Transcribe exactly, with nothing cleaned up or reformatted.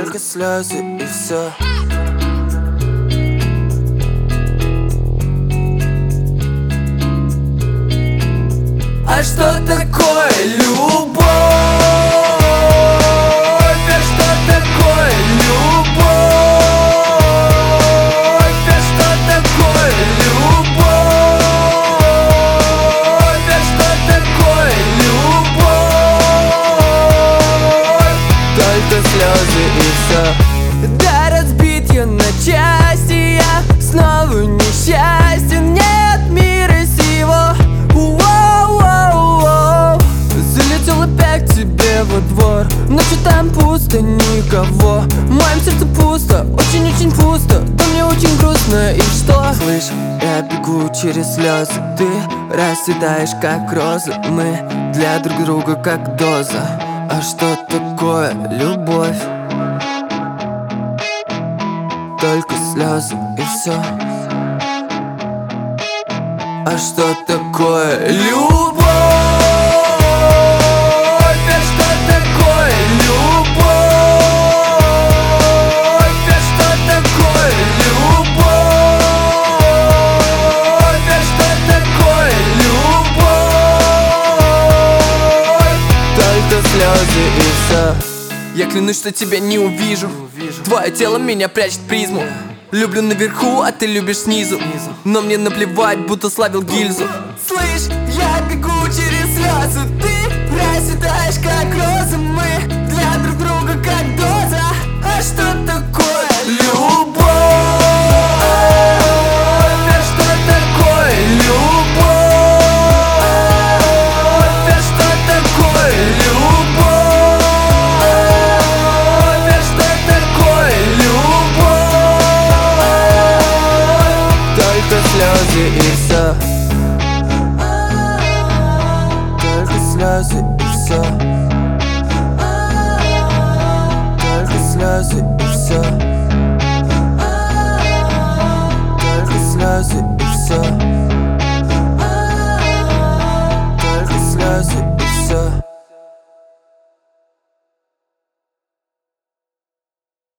Только слезы и все. А что такое любовь? А что такое любовь? А что такое любовь? А что такое любовь? Только слезы и все. Да, разбит я на части, я снова несчастен. Нет мира сего. Залетел опять к тебе во двор, ночью там пусто, никого. В моем сердце пусто, очень-очень пусто. Да мне очень грустно, и что? Слышь, я бегу через слезы, ты расцветаешь как роза. Мы для друг друга как доза. А что такое любовь? Только слезы и все. А что такое любовь? Слезы и все. Я клянусь, что тебя не увижу. Твое тело меня прячет призму. Люблю наверху, а ты любишь снизу. Но мне наплевать, будто славил гильзу. Слышь, я бегу через слезы, ты расцветаешь как роза. Мы для друг друга как доза. А что такое любовь? А что такое любовь? А что такое любовь? Слезы и все. Только слезы и все. Только слезы и все. Только слезы и все.